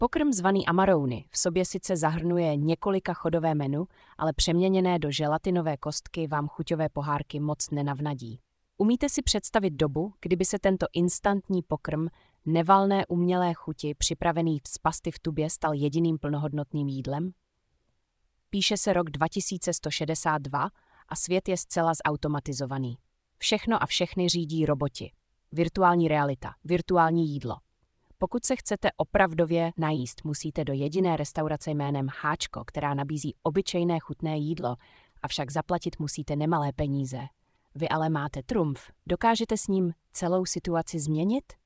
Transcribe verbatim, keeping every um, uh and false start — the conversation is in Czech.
Pokrm zvaný Amarone v sobě sice zahrnuje několika chodové menu, ale přeměněné do želatinové kostky vám chuťové pohárky moc nenavnadí. Umíte si představit dobu, kdyby se tento instantní pokrm nevalné umělé chuti připravený z pasty v tubě stal jediným plnohodnotným jídlem? Píše se rok dva tisíce sto šedesát dva a svět je zcela zautomatizovaný. Všechno a všechny řídí roboti. Virtuální realita, virtuální jídlo. Pokud se chcete opravdově najíst, musíte do jediné restaurace jménem Háčko, která nabízí obyčejné chutné jídlo, avšak zaplatit musíte nemalé peníze. Vy ale máte trumf. Dokážete s ním celou situaci změnit?